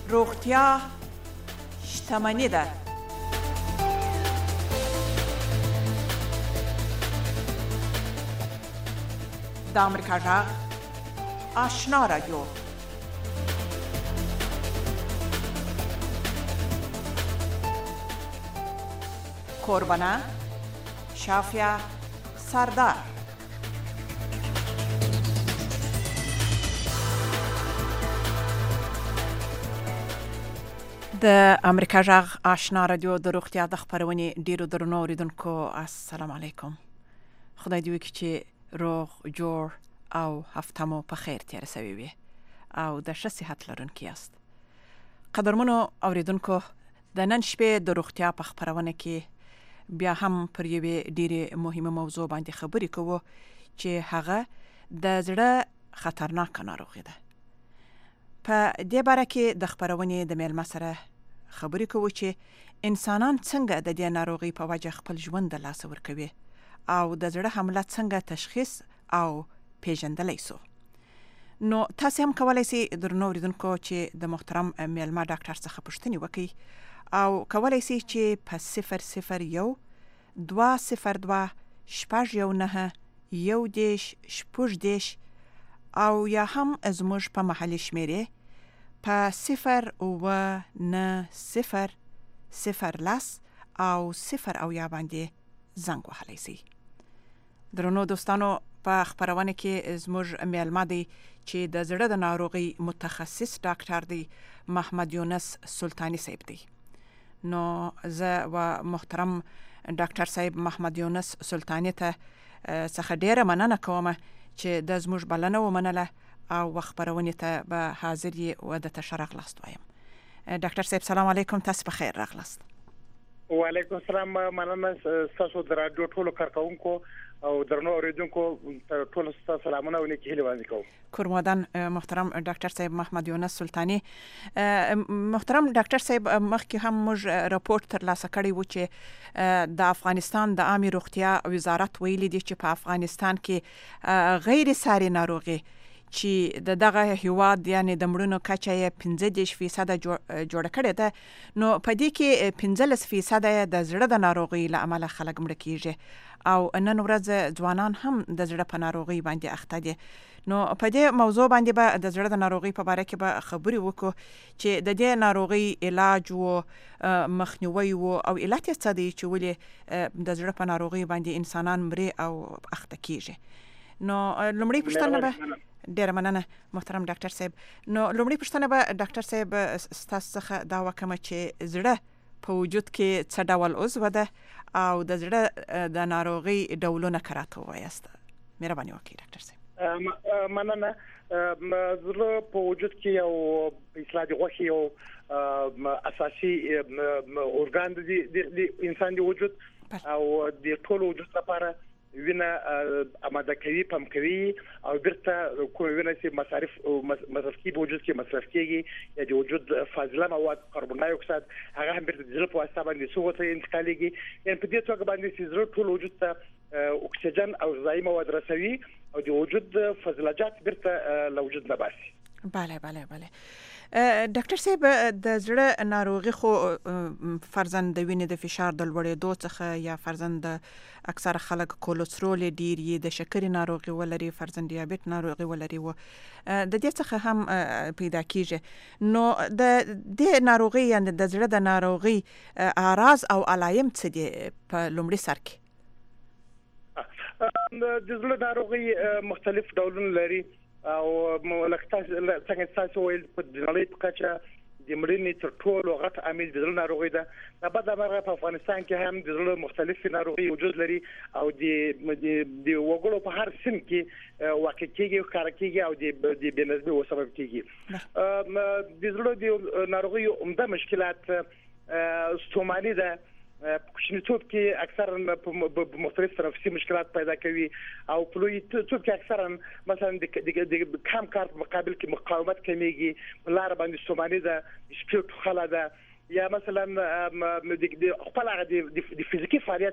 روغتیا شتمني ده. د امریکا غږ آشنا رادیو. کوربانه شافیا سردار. د امریکا غږ آشنا رادیو د روغتیا د خبرونې ډیرو درنو اوریدونکو السلام علیکم. خدای دې وکړي چې روغ جوړ او هفته مو په خیر تیر شوي وي او د ښه صحت لرونکي یاست. قدرمنو اوریدونکو د نن شپې د روغتیا په خبرونه کې بیا هم پر یوې ډیرې مهمه موضوع باندې خبرې کوو چې هغه د زړه خطرناک ناروغي ده. په دې باره کې د خبرونې د میلمه سره خبرې کوو چې انسانان څنګه د دې ناروغي په وجه خپل ژوند د لاسه ورکوي او د زړه حمله څنګه تشخیص او پیژندلی سو. نو تاسو هم کولای شئ درنو اوریدونکو چې د محترم میلمه ډاکټر څخه پوښتنې وکړئ او کولای شئ چې په 001 202 619 10 او یا هم زموږ په محلي شمیرې په 090 او 0 باندې زنګ وهلی شئ. درنو دوستانو په خبرونه کې زموږ میلمه دی چې د زړه د ناروغي متخصص ډاکټر دی محمد یونس سلطانی صاحب دی. نو زه و محترم ډاکټر صاحب محمد یونس سلطانی ته څخه ډیره مننه کوم چې د زموږ بلنه ومنله او خبرونه ته به حاضر یې و د تشرف راغلاست وایم. ډاکټر صاحب سلام علیکم، تاسو په خیر راغلاست. وعلیکم السلام، مننه تاسو د رادیو ټولو کارکونکو او درنو اوریدونکو ټول ستاسو سلامونه او نیکی هیله وړاندې کوم. کورمدان محترم ډاکټر صاحب محمد یونس سلطانی. محترم ډاکټر صاحب مخکې هم موږ راپورټ ترلاسه کړی و چې د افغانستان د عامه روغتیا وزارت ویلي دی چې په افغانستان کې غیر ساري ناروغي چې دغه هیواد یعنی د مړونو کچه یې 15% جوړ کړی ده. نو په دې کې 15% د زړه د ناروغي له امله خلک مړه کیږي او نن ورځ ځوانان هم د زړه په ناروغي باندې اخته دي. نو په دې موضوع باندې به د زړه د ناروغي په اړه کې به خبرې وکړو چې د دې ناروغي علاج او مخنیوي او علت یې څه دی چې ولې د زړه په ناروغي باندې انسانان مري او اخته کیږي. نو لومړی پوښتنه به ډیره مننه محترم ډاکټر صاحب. نو لومړی پوښتنه به ډاکټر صاحب ستاسو څخه دا وکړم چې زړه په وجود کې څه ډول عضو ده او د زړه د ناروغي ډولونه کراته وایست. مهرباني وکړئ ډاکټر صاحب. مننه. زړه په وجود کې یو اصلاح د غوښې یو اساسي ارګان دی د انسان دی وجود او د ټول وجود لپاره وینه آماده کوي، پمپ کوي او بیرته کوم وینه چې مصرف کیږي په وجود کې مصرف کیږي یا د وجود فاضله مواد کاربن ډای اکساید هغه هم بیرته د زړه په واسطه باندې سوغه ته انتقالېږي. یعنې په دې توګه باندې چې زړه ټول وجود ته اکسیجن او غذایي مواد رسوي او د وجود فضلجات بیرته له وجود نه باسي. بله. ډاکټر صاحب د زړه ناروغي خو فرضاً د وینې د فشار د لوړېدو څخه یا فرضاً د اکثر خلک کولېسترول ډیر یې د شکرې ناروغي ولري، فرضاً دیابت ناروغي ولري و د دې څخه هم پیدا کیږي. نو د دې ناروغي یعنی د زړه د ناروغي اعراض او علایم څه دي په لومړي سر کې؟ د زړه ناروغي مختلف ډولونه لري او څنګه تاسو ویل په نړۍ په کچه د مړینې تر ټولو غټ عامل د زړه ناروغي ده. بعد مرغه په افغانستان کې هم د زړه مختلف ناروغي وجود لري او د وګړو په هر سن کې واقع کېږي، ښکار کېږي او د بې نظمۍ او سبب کېږي. د زړه د ناروغي عمده مشکلات ستوماني ده. کوچنیتوب کې اکثرا مختلف تنفسي مشکلات پیدا کوي او په لویتوب کې اکثرا مثلا د کم کار په مقابل کې مقاومت کمیږي، لار باندې ستوماني ده، شپې ټوخله ده یا مثلا خپل هغه د فزیکی فعالیت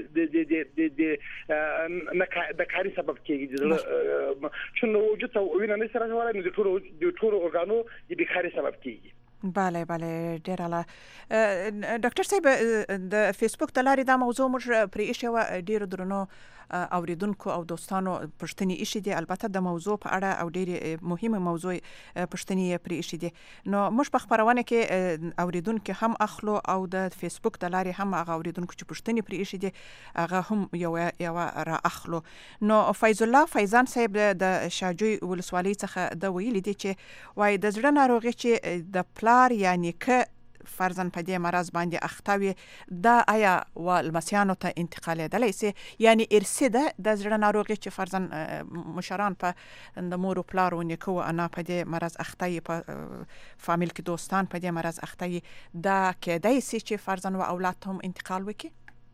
د کاری سبب کېږي چې وجود ته وینه نه سره راځي، نو د ټولو ارګانو د بیکاري سبب کېږي. بله ډیر اعلی. ډاکټر صاحب د فیسبوک د لارې دا موضوع موږ پرې ایښې وه، ډیرو درنو اوریدونکو او دوستانو پوښتنې ایښې دي، البته د موضوع په اړه او ډیرې مهمه موضوع پوښتنې یې پرې ایښې دي. نو موږ په خپرونه کې اوریدونکو هم اخلو او د فیسبوک د لارې هم هغه اوریدونکو چې پوښتنې پرې ایښې دي هغه هم یو را اخلو. نو فیض الله فیضان صاحب د شاجوی ولسوالۍ څخه د ویلي دي چې وای د زړه ناروغي چې د پلار یعنی که فرضاً په دې مرض باندې اخته وي دا آیا ولمسیانو ته انتقالېدلی سي، یعنی ارثي ده د زړه ناروغي چې فرضاً مشران په د مور و پلار و نیکه و انا په دې مرض اخته وي، په فامیل کې دوستان په دې مرض اخته وي، دا کېدای سي چې فرضاً و اولاد ته هم انتقال وکړي؟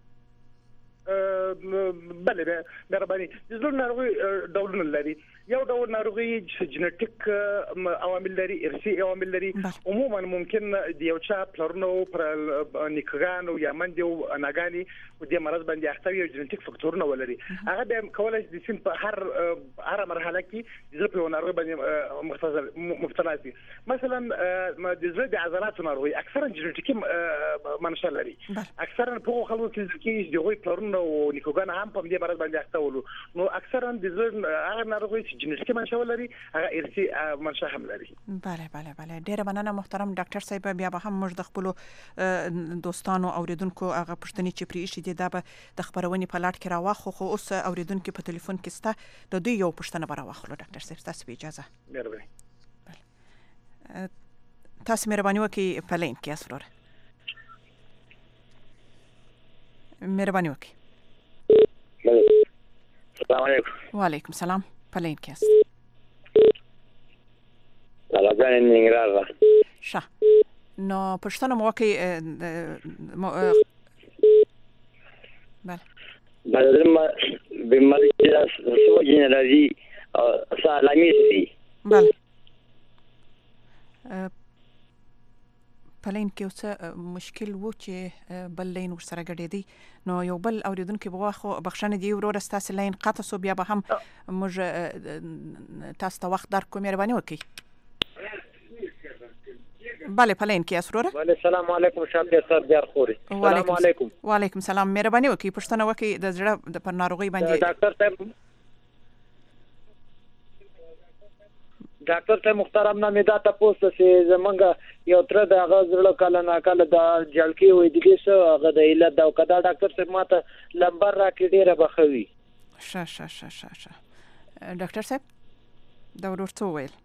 بله مهرباني. د زړه ناروغي ډولونه لري. یو ډول ناروغي چې جنټیک عوامل لري، ارثي عوامل لري. عموما ممکن د یو چا پلرونو پر نیکګانو یا مندو اناګانی د دې مرض باندې اخته وي، جنټیک فاکتورونه ولري. هغه به کولای شي د سن په هر مرحله کې د زړه په ناروغي باندې مبتلا شي. مثلا د زړه د عضلاتو ناروغي اکثرا جنټیکي منشأ لري. اکثرا په خلکو کې د غوي پلرونو او نیکګان هم په دې مرض باندې اخته ولو. نو اکثرا د زړه هغه ناروغي جنټیکي منشأ لري، هغه ارثي منشأ هم لري. بله ډیره مننه محترم ډاکټر صاحب. بیا به هم موږ د خپل دوستانو اوریدونکو هغه پوښتنې چې پرې ایښې دي دا به د خپرونې په لاټ کې راواخلو، خو اوس اوریدونکو په ټلیفون کې سته، د دوی یو پوښتنه به راواخلو. ډاکټر صاحب ستاسو په اجازه. مهرباني. تاسو مهرباني وکړئ په لین کې یاست وروره. مهرباني وکړئ. السلام علیکم. وعلیکم السلام. په لین کې یاست. علاقه ننګرهار. ښه، نو پوښتنه مو وکړئ. بله بیماری چې څه وجې نه راځي او څه علامې دي؟ بله په لین کې اوس مشکل وو چې بل لین ورسره ګډېدی، نو یو بل اوریدونکي به خو بخښنه دی وروره ستاسو لین قطع سو، بیا به هم موږ تاسو ته وخت درکو. مهرباني وکړئ. بله په لین کې یاست وروره. بله السلام علیکم. شابه سر دیار خوري. السلام علیکم. وعلیکم السلام. مهرباني وکړئ پوښتنه وکړئ د زړه پر ناروغي باندې. ډاکټر ته محترم نه مې دا تاسو چې زمونږ یو تر د هغه زړه کله ناکله د جلکی وې دي څه هغه د علت دا کدا ډاکټر ته ماته لمبر راکې ډیره بخوي. ښه ډاکټر صاحب دا ورته وویل.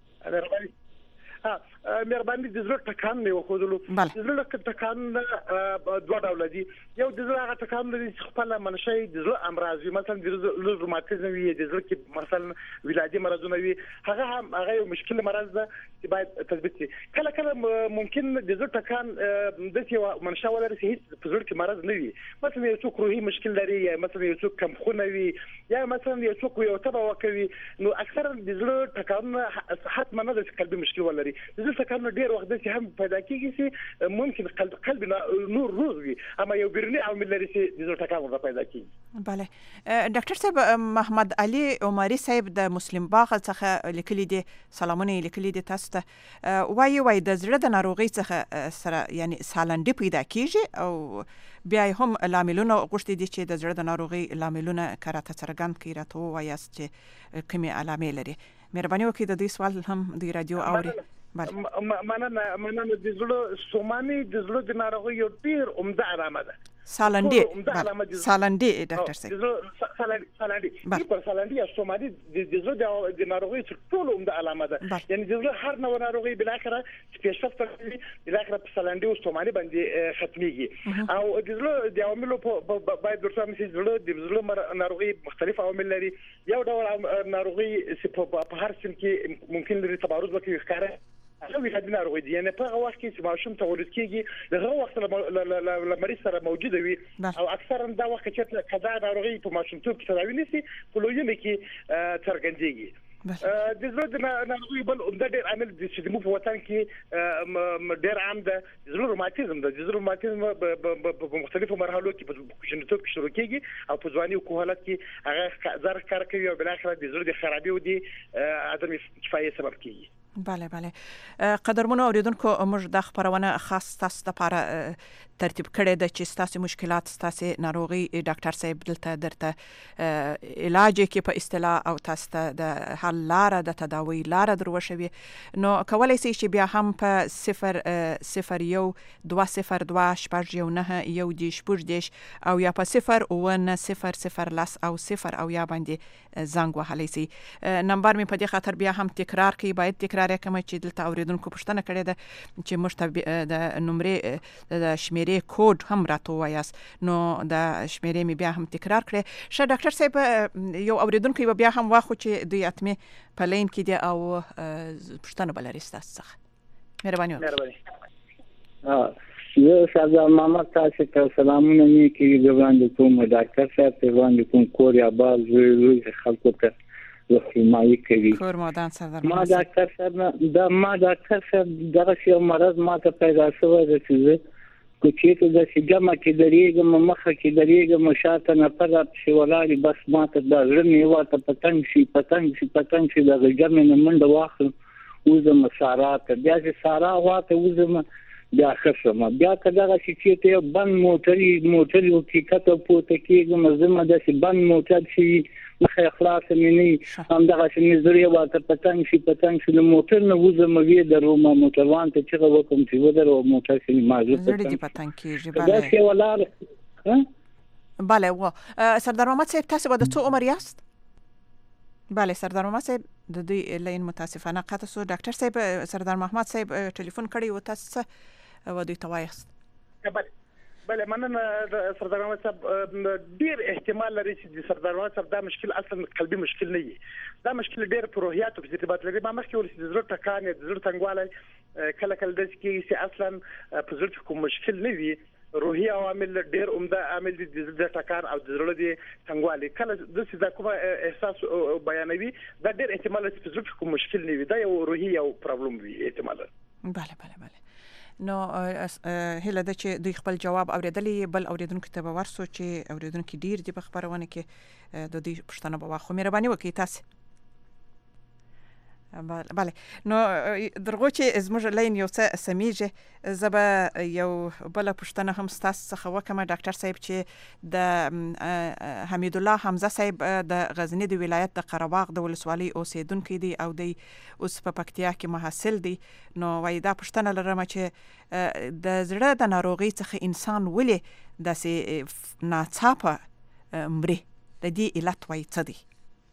مهرباني. د زړه ټکان نه وخدلو. د زړه ټکان دوه ډول دي. یو د زړه هغه ټکان لري چې خپل منشأ د زړه امراض وي، مثلا د زړه روماتیزم وي، د زړه کې مثلا ولادي مرزونه وي، هغه یو مشکل مرض ده چې باید تثبیت شي. کله ممکن د زړه ټکان د څه منشأ ولري چې هیڅ په زړه کې مرض نه وي، مثلا یو څوک روحي مشکل لري یا مثلا یو څوک کم خونه وي یا مثلا یو څوک یو تبه وکوي. نو اکثرا د زړه ټکان حتما نه د قلبي مشکل ولري. د زړه ټکان ډیر وخت چې هم پیدا کیږي چې ممکن قلب نور روز وي، اما یو بیرونی عوامل لري چې د زړه ټکان پیدا کیږي. بله ډاکټر صاحب محمد علي عمري صاحب د مسلم باغ څخه لیکلي دي، سلامونه لیکلي دي تاسو ته. وای د زړه د ناروغي څخه سره یعنی سالنډي پیدا کیږي او بیا هم لاملونه غوښتي دي چې د زړه د ناروغي لاملونه کراته څرګند کړي، راته وایاست چې کومې علامې لري. مهرباني وکړئ د دې سوال هم د رادیو اوري. مننه. د زړه سوماني د زړه د ناروغي یو ډیر عمده علامه ده. سالنډي ډاکټر صاحب. سالنډي یا سوماني د زړه د ناروغي ټول عمده علامه ده. یعنی د زړه هر نوع ناروغي بل اخره سپیشل ترې بل اخره په سالنډي او سوماني باندې ختميږي. او د زړه د عواملو په باید ورته چې د زړه ناروغي مختلف عوامل لري. یو ډول ناروغي چې په هر سن کې ممکن لري تبارز وکړي ښکاره هغه ولادي ناروغي دي، یعنی په هغه وخت کې چې ماشوم تولد کیږي دغه وخت له مریض سره موجوده وي او اکثرا دا وخت چې کدا ناروغي په ماشومتوب کې تداوی نشي په لویمه کې څرګندېږي. د زړه د ناروغي بل عمده ډېر عامل چې موږ په وطن کې ډېر عام ده، د زړه روماتیزم ده. د زړه روماتیزم په مختلفو مرحلو کې په کوچنیتوب کې شروع کیږي او په ځواني او کهولت کې هغه زر کار کوي او بل اخر د زړه د خرابي او د عدم کفایت سبب کیږي. بله بله قدرمنو اوریدونکو موږ د خبرونه خاص تاسو لپاره ترتیب کړی د چې تاسو مشکلات تاسو ناروغي ډاکټر صاحب دلته درته علاج کې په اصطلاح او تاسو د حل لاره د تداوی لاره دروښوي نو کولای شئ چې بیا هم په 001 شپږ یو نه یو د شپږ او یا په 01000 او 0 او یا باندې زنګ وهلی شئ. نمبر می په دې خاطر بیا هم تکرار کوي، باید تکرار کوم چې دلته اوریدونکو پوښتنه کړې ده چې موږ د نمبر د شمیرې کوډ هم راته وایاست، نو د شمیرې می بیا هم تکرار کړئ. ښه ډاکټر صاحب یو اوریدونکو بیا هم واخو چې دوی اتمه په لین کې دي او پوښتنه بلري تاسو څخه. مهرباني زه شهزاد محمد تاسو ته سلامونه نیکی ګران کوم ډاکټر صاحب ته وړاندې کوم کور یا باز لوی خلکو ته رحمایي کوي. ما ډاکټر صاحب دغه یو مرض ما ته پیدا شوی دی چې کوچې ته د سیګما کې درېږم مخه کې درېږم شاته نه پرد شي ولاړې بس ما ته د زړه میوه ته پتنګ شي د غږم نه منډه واخلم وزم سارا ته بیا چې سارا واته وزم بیا خصم بیا کله چې ته بند موټر یو کیکته پوته کېږم زما د بند موټر شي مخه اخلاص مې هم دغه چې نظریه واته پتنګ شي د موټر نه وزم وی درو ما موټروان ته چې وکم چې ودرو موټر کې مازه پتنګ کېږي. بله دا څه ولار بله و سردار محمد صاحب تاسو به د څو عمر یاست؟ بله سردار محمد صاحب د دوی لین متاسفانه قطع شو. ډاکټر صاحب سردار محمد صاحب ټلیفون کړی و تاسو و دوی توایست. بله مننه سردار محمد صاحب ډیر احتمال لري چې سردار محمد صاحب دا مشکل اصلا قلبي مشکل نه وي، دا مشکل ډیر په روحیاتو کې ارتباط لري. ما مخکې ول چې د زړه ټکان د زړه تنګوالی کله د چې اصلا په زړه کې کوم مشکل نه وي، روحي عوامل ډیر عمده عامل دي د زړه ټکان او د زړه د تنګوالی کله د څه د کومه احساس بیانوي دا ډیر احتمال لري چې په زړه کې کوم مشکل نه وي، دا یو روحي او پرابلم وي احتمال. بله نو هله د چې دوی خپل جواب اوریدلې بل اوریدونکو ته به ورسو چې اوریدونکو ډیر دی په خبرونه کې د دوی پښتنه به واخو. مهرباني وکړئ تاسو. بله نو درغو چې زموږ لین یو څه سمیږي زبا یو بل پښتنه هم تاسو څخه وکم ډاکټر صاحب چې د حمید الله حمزه صاحب د غزنی د ولایت د قرهباغ د ولسوالۍ اوسیدونکو دی او د اوس په پکتیا کې محصل دی. نو وای دا پښتنه لرم چې د زړه د ناروغي څخه انسان ولې داسې ناڅاپه مري د دې علت وای څه دی؟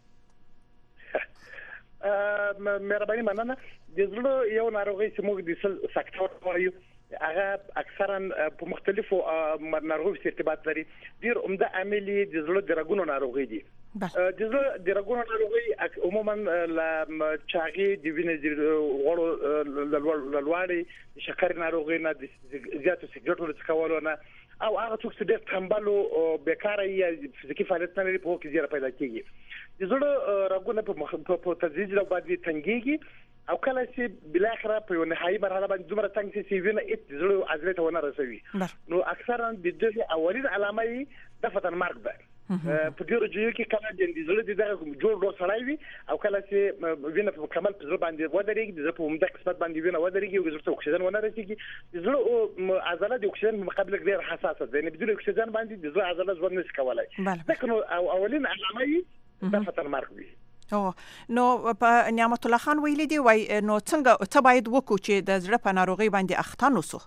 مهرباني مننه. د زړه یو ناروغي چې موږ د سکتور وایو هغه اکثرا په مختلفو ناروغیو سره ارتباط لري. ډیر عمده عامل د زړه د رګونو ناروغي دي. د زړه د رګونو ناروغي عموما ل چاغي د وینې د غوړو لوړې شکر ناروغي نه د زیاتو سګرټو څخه نه او هغه څوک چې ډېر تنبل او بیکاره یا فزیکي فعالیت نه لري په کې زیات پیدا کیږي. د زړه رګونه په تدریج باندې تنګيږي او کله چې بل اخره په یو نهایي مرحله باندې دومره تنګ شي وینه د زړه عضله ته ونه رسوي. نو اکثرا د دې اولین علامه د فتن مرګ ده. په ډیرو ځایو کې کله د زړه دغه جوړ سړی وي او کله چې وینه په کمال په زړه باندې ودرېږي د زړه په عمده قسمت باندې وینه ودرېږي او زړه ته اکسیجن ونه رسیږي. د زړه عضله د اکسیجن په مقابل کې ډېر حساسه ده، نه بدون اکسیجن باندې د زړه عضله ژوند نشي کولای. لکه اولین علامه د فتن مرګ وي. نو په نعمت الله خان ویلي دی وای نو څنګه ته باید وکړو چې د زړه په ناروغي باندې اخته نوسو؟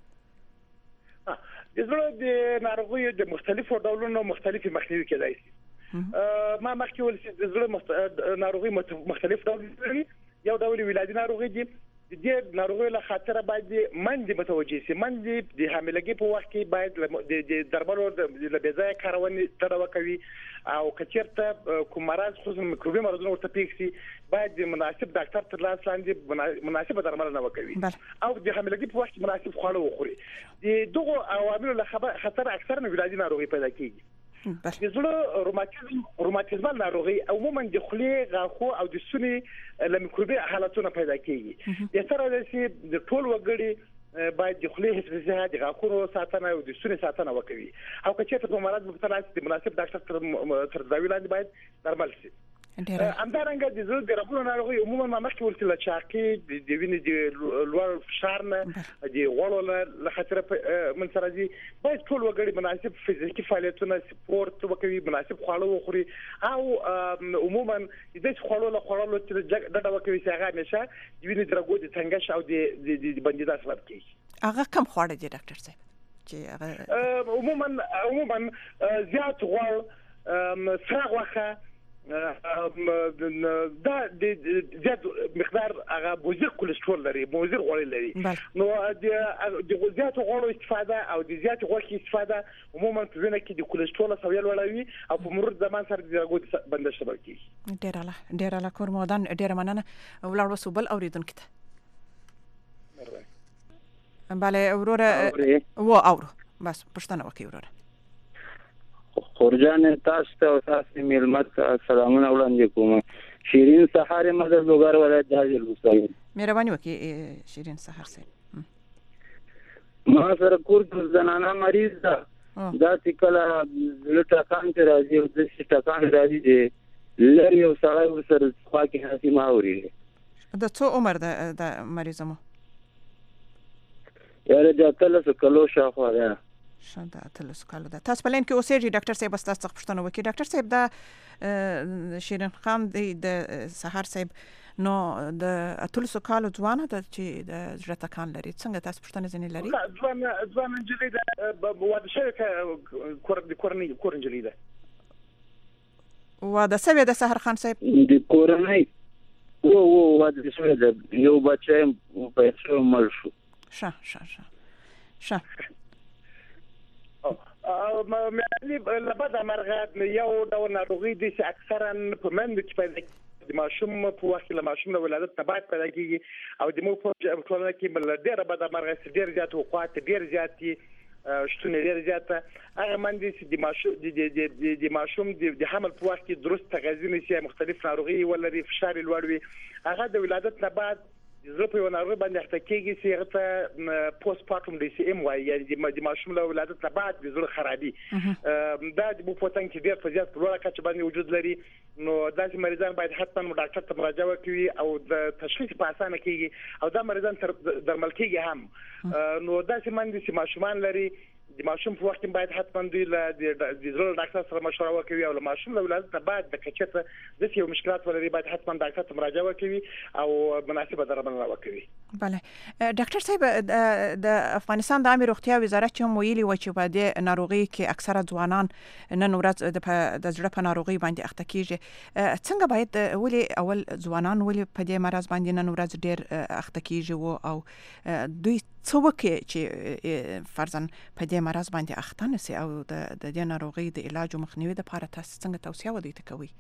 د زړه د ناروغیو د مختلفو ډولونو مختلفي مخنیوي کېدای شي. ما مخکې ول چې د زړه ناروغي مختلف ډول لري. یو ډول ولادي ناروغي دي. د دې ناروغیو له خاطر باید منځ متوجه شي. منځ د حاملګي په وخت کې باید د درملو د بيځای کارونې تداوی کوي او کچیرته کوم مرض خصوصا میکروبي مرضونه ورته پیښ شي باید مناسب ډاکټر تر لاس لاندې مناسب درمل نه وکوي او د حاملګي په وخت مناسب خواړه وخوري. د دغه عواملو له خطر اکثر نه ولادي ناروغي پیدا کیږي. د زړه روماتیزمال ناروغي عموما د خولې غاښو او د سونې له میکروبي حالتونو پیدا کیږي. د سره د ټول وګړي باید د خولې حفظ د غاښونو ساتنه او د سونې ساتنه وکوي او که چېرته په مرض مبتلا شي د مناسب ډاکټر تر تداوی لاندې باید درمل شي. همدارنګه د زړه د رګونو ناروغي عموما مخکې ورته لچاقي د وینې د لوړ فشار نه د غوړو له خطر من سره دي باید ټول وګړي مناسب فزیکي فعالیتونه سپورت وکړي مناسب خواړه وخوري او عموما د دې خواړو له خورلو چې د وکوي چې هغه نشه د وینې د رګو د تنګش او د بندیدا سبب کیږي. هغه کم خواړه دي ډاکټر صاحب چې هغه عموما زیات غوړ سره غوښه دا د زیات مقدار هغه مضر کولېسترول لري مضر غوړ لري نو د زیات غوړو استفاده او د زیات غوښې استفاده عموما په وینه کې د کولېسترول سویل وړوي او په مرور زمان سره د رګو بندش سبب کیږي. ډیر الله کورمودان ډیر مننه ولاړ وسوبل اوریدونکو ته. بله وروره و اورو بس پښتنه وکي وروره خورجان تاسو ته او تاسو ملمت سلامونه وړاندې کوم. شیرین سحر مدد وګار ولایت حاضر حسین مهرباني وکي شیرین سحر سه ما سره کور د زنانه مریض ده دا تکلا لټه کان ته راځي او د شټکان راځي دي لري او سړی سره خوا کې هسي ماوري د څو عمر د مریض مو یاره د تلس کلو شاخوا ده شنده تلس کلو ده. تاسو بلین کې اوسېږي ډاکټر صاحب تاسو څخه پوښتنه وکړي. ډاکټر صاحب دا شیرین خان د سحر صاحب نو د تلس کلو ځوانه ده چې د زړه ټکان لري څنګه تاسو پوښتنه ځنې لري؟ ځوان انجلۍ ده واده شوی کورنجلۍ ده واده شوی د سحر خان صاحب د کورنۍ واده شوی ده یو بچی په څو مړ شو. شه مې لبدا مرغه یو ډول ناروغي دي چې اکثرا په منځ کې پیدا د ماشوم په وخت له ماشوم له ولادت نه بعد پیدا کیږي او د مو په ټولنه کې بل ډېر بد مرغه ډېر زیات وقات ډېر زیاتي شتون ډېر زیاته هغه باندې چې د ماشوم د حمل په وخت کې درست تغذیه نشي مختلف ناروغي ولري فشار لوړ وي هغه د ولادت نه بعد زه په یو ناروغي باندې اخته کېږي چې هغه ته پوست پارټم ډي سي ام وايي یعنې د ماشوم له ولادت نه بعد د زړه خرابي دا د بوفوتنګ کې ډېر په زیات په لوړه کچه باندې وجود لري نو داسې مریضان باید حتما ډاکټر ته مراجعه وکړي او د تشخیص په اسانه کېږي او دا مریضان درمل کېږي هم نو داسې باندې چې ماشومان لري د ماشوم په وخت کې باید حتما دوی له د زړه ډاکټر سره مشوره وکړي او له ماشوم له ولادت نه بعد د کچته د یو مشکلات ولري باید حتما ډاکټر ته مراجعه وکړي او مناسبه درملنه وکړي. بله ډاکټر صاحب د افغانستان د عامه روغتیا وزارت هم ویلي و چې په دې ناروغي کې اکثره ځوانان نن ورځ د زړه په ناروغي باندې اخته کیږي څنګه باید ولي اول ځوانان ولي په دې مرض باندې نن ورځ ډېر اخته کیږي او دوی څه وکړي چې فرضاً په دې مرض باندې اخته نشي او د دې ناروغي د علاج او مخنیوي لپاره تاسو څنګه توصیه ودی کوي؟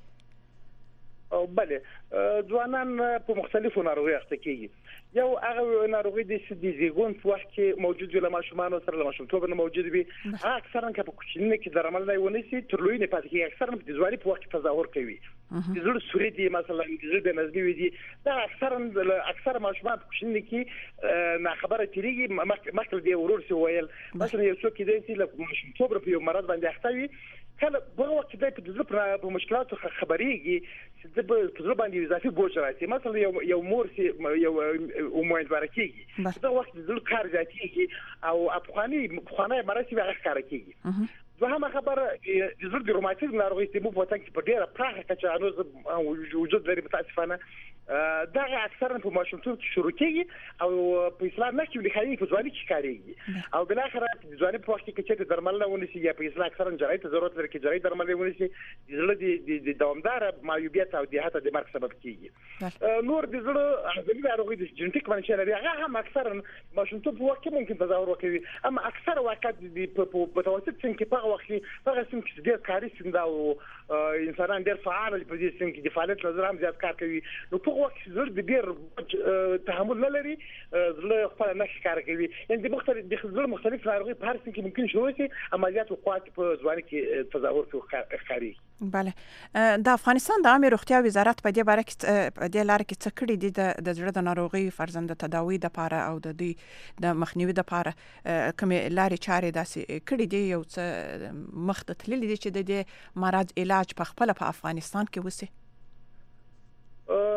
او بله ځوانان په مختلفو ناروغي اخته کیږي یو هغه ناروغي د زیږون په وخت کې موجود وي له ماشومانو سره له ماشومتوب نه موجود وي هغه اکثرا که په کوچني کې درمل نه ونیسي تر لوی نه پاتې کیږي اکثرا په ځواني په وخت کې تظاهر کوي د زړه سوري دي مثلا د زړه د نزدې دي دا اکثر ماشومان په کوچني کې نه خبره تیریږي مخکې دی ورور سي ویل مثلا یو څوک دی چې له ماشومتوب په یو مرض باندې اخته وي کله په وخت کې د زړه په مشکلاتو خبريږي چې د په زړه باندې اضافي بوج راځي مثلا یو مور سي یو امیدواره کیږي دا وخت د زړه کار زیاتیږي او افغاني مرسي هغه کار کوي دوهمه خبره د زړه د روماتیزم ناروغي چې په وطن کې په ډیره پراخه کچه انوز وجود لري متاسفانه دا اکثرا په ماشومتوب کې شروع کیږي او په اسلام نه کې لخي په ځواني کې کاریږي او بل اخر د ځواني په وخت کې چې درمل نه ونیسي یا په اسلام اکثرا جراحي ته ضرورت لري کې جراحي درمل ونیسي د زړه د دوامدار معیوبیت او د حتی د مرګ سبب کیږي نور د زړه د ناروغي د جنټیک باندې لري هغه هم اکثرا ماشومتوب په وخت کې ممکن تظاهر وکړي اما اکثر وخت په متوسط سن کې په وخت هغه سن کې ډېر کاري سن دا او انسانان ډېر فعال په دې سن کې د فعالیت نظر هم زیات کار کوي نو په وخت کې زړه ډېر تحمل نه لري زړه خپل نه کار کوي یعنی د مختلف ناروغي په هر سن کې ممکن شوی شي عملیات او قوت په ځواني کې تظاهر کوي. بله د افغانستان د عامه روغتیا وزارت په دې باره کې په دې لار کې څه کړي دي د زړه د ناروغي فرزند تداوی د لپاره او د مخنیوي د لپاره کوم لارې چارې داسې کړي دي یو څه مخ ته تللي دي چې د دې مرض علاج په خپل په افغانستان کې وسی؟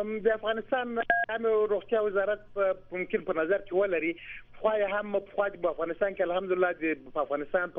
د افغانستان عامه روغتیا وزارت ممکن په نظر کې ولري خو هم په افغانستان کې الحمدلله د افغانستان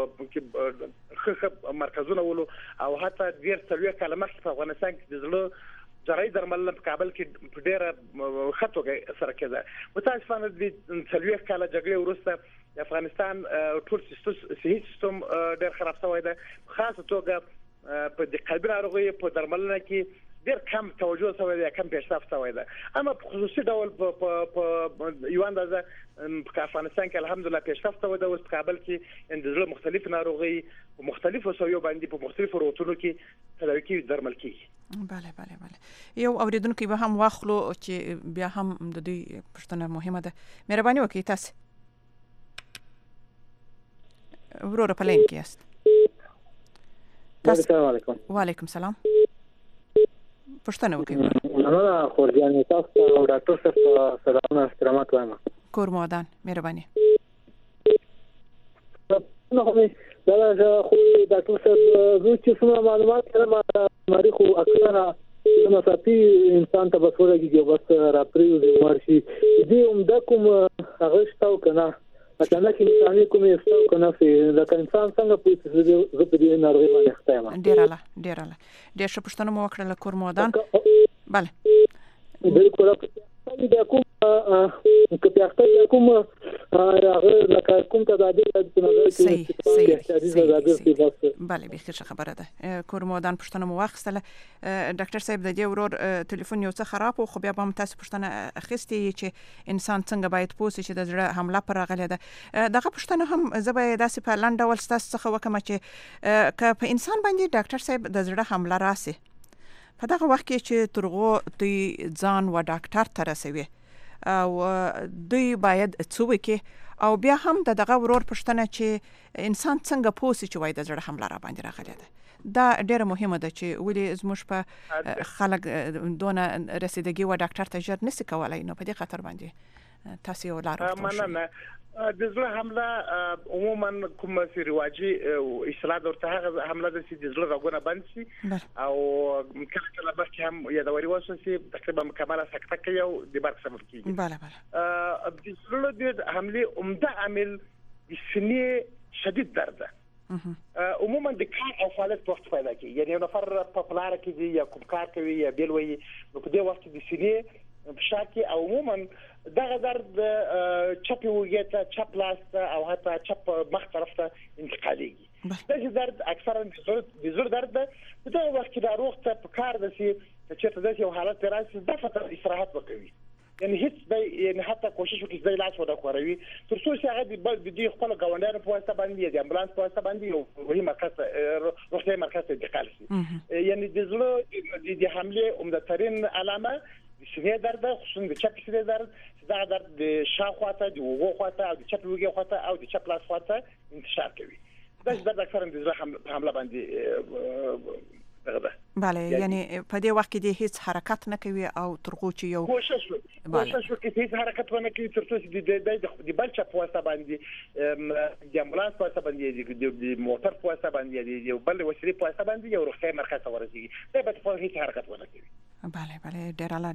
په مرکزونه ولو او حتی ډیر څلوي کلمه په افغانستان کې د زړه جراحي درمل په کابل کې ډېر خطوګه سره کېده متاسفانه د څلوي کاله جګړې وروسته د افغانستان ټول صحي سیستم ډېر خراب شوی دی خاصه توګه په د قلبي ناروغي په درملنه کې ډېر کم توجه شوی دی کم پیشرفت شوی دی اما په خصوصي ډول په یو اندازه په افغانستان کې الحمدلله پیشرفت شوی دی اوس په کابل کې د زړه مختلف ناروغي په مختلفو سویو باندې په مختلفو روغتونونو کې تداوي کیږي درمل کیږي بله یو اوریدونکو به هم واخلو چې بیا هم د دې پښتنه مهمه ده مهرباني وکړئ تاسو ورور په لین کې یاست السلام علیکم وعلیکم السلام پښتنه وکړئ انا خورجان تاسو او ډاکټر صاحب سلام احترامات وایم کور مودان مهرباني دا خو ډاکټر صاحب زه چې څومره معلومات لرم مری خو اکثره مسافي انسان ته بس ورګي بس راپریو مرشي دې عمده کوم هغه شتاو کنه اته کې انساني کوم یو کنه چې د انسان څنګه پوهیږي زه په دې ناروغي باندې ختم ډیر ښه پښتنه مو وکړه کور مودان بله بالکل دا کوم کپیاخته کوم هغه لکه کوم تدابیر په نظر کې بله به ښه خبره ده کور مودان پښتنه مو واخیستله ډاکټر صاحب د دې ورور ټلیفون یو څه خراب خو بیا به تاسو پښتنه اخیستي چې انسان څنګه باید پوه شي چې د زړه حمله پر راغله ده دغه پښتنه هم زه به داسې په لاندې ډول تاسو څخه وکم چې که په انسان باندې ډاکټر صاحب د زړه حمله راسي په دغه وخت کې چې ترغو دوی ځان و ډاکټر ته رسوي او دوی باید څه وکړي او بیا هم دغه ورور پښتنه چې انسان څنګه پوه شي چې وای د زړه حمله را باندې راغله ده دا ډیره مهمه ده چې ولې زموږ په خلک دونه رسیدګي و ډاکټر ته ژر نسی کولای نو په دې خاطر باندې تاسو یو لار مننه د زړه حمله عموما کوم چې رواجي اصلاح درته هغه حمله د زړه رګونه بند شي او کله به هم یادوري وسو چې تقریبا مکمله سکته کوي او د برق سبب کیږي بله د زړه د حمله عمده عامل د سینې شدید درد عموما د کار او فعالیت وخت پیدا کوي یعنی یو نفر په پلار کې دی یا کوم کار کوي یا بیل وي نو په دې وخت د سینې بشاکي او عموما دغه درد چپ وګیته چپ لاس او حتی چپ مخ طرف ته انتقالېږي دا درد اکثرا د زړه درد په دغه وخت کې د روغ ته په کار د سي چې د یو حالت راشي د فتره استراحت وکوي یعنی هیڅ حتی کوشش وکړي چې لاس ودا کوي تر څو چې هغه د دې خپل غونډارو په واسطه باندې د امبولانس په واسطه باندې یو وړي مرکز روغتي مرکز ته انتقال شي یعنی د زړه د حمله عمده ترين علامه سینې درد خصوصا د چپ سینې درد دا درد د شاخواته د وګو خواته او د چپ وګي خواته او د چپ لاس خواته انتشار کوي دا درد اکثرا د زړه حمله باندې بله یعنی په دې وخت کې د هیڅ حرکت نه کوي او ترغو چې یو کوشش وکړي هیڅ حرکت ونه کوي تر څو چې د بل چا په واسطه باندې د امبولانس په واسطه باندې د موټر په واسطه باندې د بل وسیلې په واسطه باندې یو روغتي مرکز ته ورسیږي دا به په هیڅ حرکت ونه کوي بله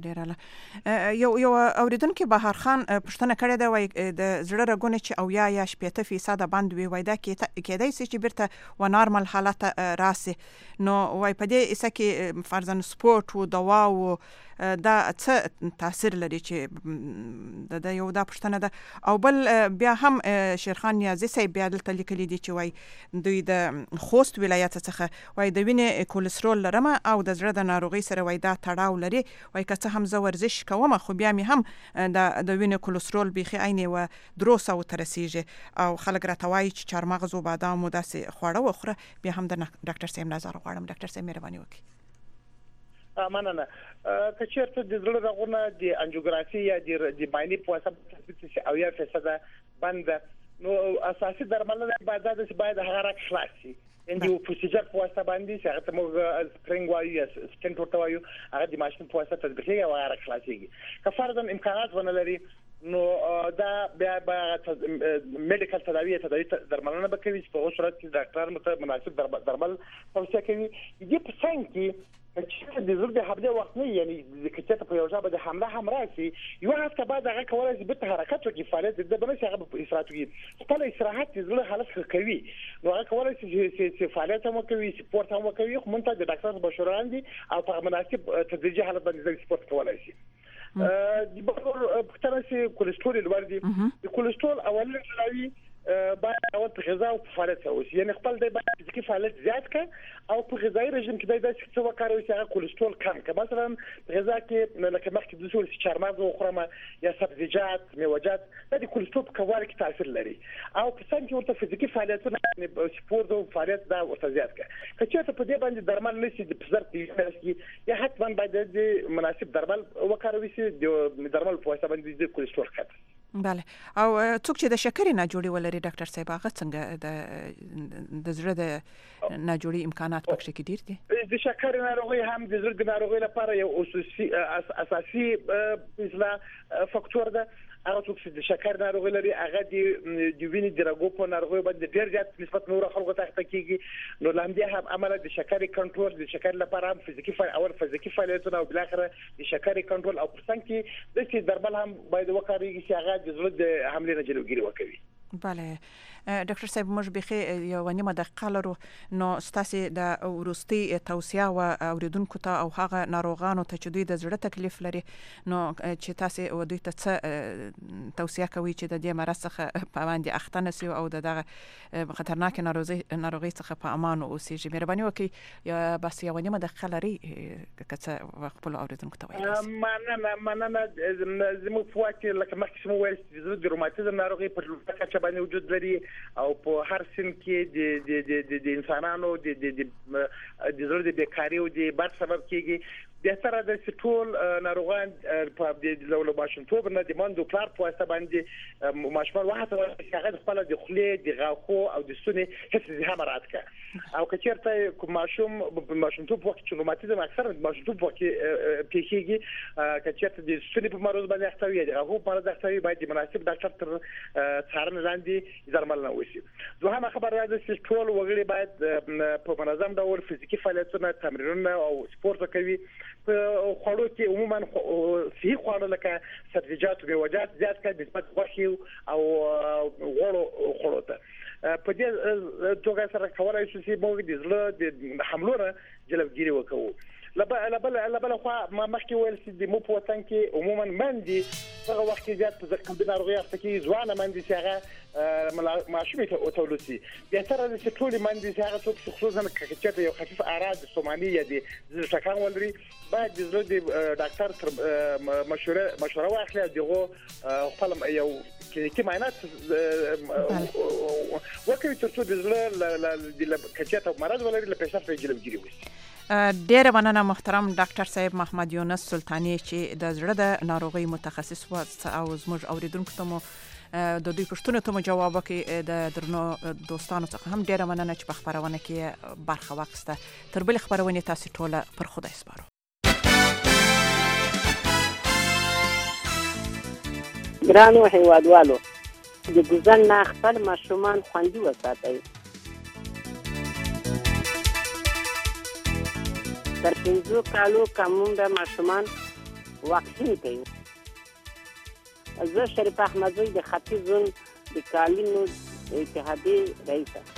ډیراله یو اوریدونکو بهار خان پښتنه کړې ده وای د زړه رګونه چې او یا 80% بند وي وای دا کېدای شي چې بیرته و نارمل حالت راسي نو وای په دې اسه کې فرضاً سپورت او دوا او دا څه تاثیر لري چې د یو دا پښتنه ده او بل بیا هم شیرخان نیازی صاحب بیا دلته لیکلي دي چې وای دوی د خوست ولایت څخه وای د وینې کولېسترول لرمه او د زړه د ناروغي سره وای دا تړاو لري وای که څه هم زه ورزش کوم خو بیا مې هم د وینې کولېسترول بيخي عیني و 300 ته رسیږي او خلک راته وایي چې چارمغز او بادام او داسې خواړه وخوره بیا هم د ډاکټر صاحب نظر غواړم ډاکټر صاحب مهرباني وکړئ مننه که چیرته د زړه رګونه د انجیوګرافي یا د بایني په واسطه چې او یا فیصده بند نو اساسي درملنه باید هغه راک خلاص شي ان دی پروسیجر په واسطه باندې چې هغه موږ سپرینګ وایو یا سټنټ ورته وایو هغه د ماشين په واسطه تطبیقي او هغه خلاصيږي که فرضاً امکانات ونه لري نو دا بیا میډیکل تداوی درملنه به کوي چې په صورت کې ډاکټر مناسب درمل توصیه کوي دې په څنګه کې چې د زړه د حمله وخت نه یعنی د کچته په یو ځای د حمله هم راشي یو هفته بعد هغه کولای شي به حرکت وکړي فعالیت د بنه هغه په استراحت کې خپل استراحت د زړه حالت کوي نو هغه کولای شي چې فعالیت هم کوي سپورت هم کوي خو مونږ ته د ډاکټر مشوره دي او په مناسب تدریجي حالت باندې سپورت کولای شي د بل پختنه چې کولېسترول لوړ دي د کولېسترول اولي شراوي باید اول په غذا او فعالیت اوسي یعنی خپل د فزیکي فعالیت زیات کړه او په غذایی رژیم کې د څه وکړو چې هغه کولېسترول کم کړه مثلا په غذا کې لکه مخکې د څه چارمغز او خرما یا سبزیجات میوه‌جات د کولېسترول په کموالي کې تاثیر لري او په څنګه چې ورته فزیکي فعالیتونه سپورت او فعالیت دا ورته زیات کړه کچې ته په دې باندې درمل نشي د پزر کې یا حتما باید د مناسب درمل وکړو چې د درمل په واسطه باندې د کولېسترول کټ بله او څوک چې د شکرې ناجوړي ولري ډاکټر صاحب هغه څنګه د زړه د ناجوړي امکانات پکې کې ډیر دي د شکرې ناروغي هم د زړه د ناروغي لپاره یو اساسي اصلاح فاکتور ده هغه څوک چې د شکر ناروغي لري هغه د وینې د رګو په ناروغي باندې ډیر زیات نسبت نور خلکو ته کېږي نو لاندې هم عمله د شکر کنټرول د شکر لپاره هم فزیکي فعالیتونه او بل اخره د شکر کنټرول او پرڅنګ کې د څه درمل هم باید وکړي چې هغه د زړه د حمله نه جلوګیری وکړي بله ډاکټر صاحب موږ به یو نیمه دقیقه لرو نو ستاسو د ورستي توصيه او اوریدونکو ته او هغه ناروغانو ته چې دوی د زړه تکلیف لري نو چې تاسو دوی ته څه توصيه کوي چې د دې مرض څخه په باندې اخته نشي او دغه خطرناک ناروغي څخه په امان اوسېږي مهرباني وکړئ یا بس یو نیمه دقیقه لري که خپل اوریدونکو ته وایي مننه زموږ په وخت لکه مخکې مو ویل د روماتیزم ناروغي په لوړه باندې وجود لري او په هر سن کې د انسانانو د زړه د بیکاری او د بد سبب کېږي د سره د ټول ناروغان په د ماشومتوب نه د ماندو پلار په واسطه باندې ماشومان وحته هغه خپل د خولې د غاښو او د ستوني هیڅ هم رات کا او کچېرته کوم ماشومتوب وخت چې روماتیزم اکثر ماشومتوب وخت پیښیږي کچېرته د ستوني په مرض باندې اخته وي د غاښو په مرض اخته وي باید مناسب ډاکټر تر څارنه لاندې درمل نه وشي دوهمه خبره ده چې ټول وګړي باید په منظم ډول فزیکي فعالیتونه تمرینونه او سپورت کوي په خوړو کې عموما صحي خواړه لکه سبزیجات او میوه‌جات زیات کړي نسبت غوښې او غوړو خوړو ته په دې توګه سره کولای شو چې موږ د زړه د حملو نه جلوګیری وکړو لبل خو ما مخکې ویل چې د مو په وطن کې عموما مندي هغه وخت زیات په ځکه ناروغي اخته کې ځوانه مندي چې هغه ماشومې ته اوتولسي بیا سره د ټولې مندي چې هغه څوک خصوصا چې یو خفيف اعراض سوماني یا د ټکان ولري باید د زړه د ډاکټر تر مشوره واخلي دغه خپل یو کلینیکي معاینات وکړي ترڅو د زړه د کچته مرض ولري له پیشرفت جلوګیری وشي ډیره مننه محترم ډاکټر صاحب محمد یونس سلطانی چې د زړه د ناروغي متخصص و او زموږ اوریدونکو ته مو د دوی پښتنو ته جواب وکړي د درنو دوستانو څخه هم ډیره مننه چې په خبرونه کې برخه واخیسته تر بل خبرونه تاسو ټول پر خدای سپارو ګرانو هیوادوالو د ګوزن نه خپل ماشومان خوندي وساتئ تر 5 کالو کوم د ماشومان واکسین کوي زه شریف احمدزی د ختیځ زون د کالینو اتحادیې رئیس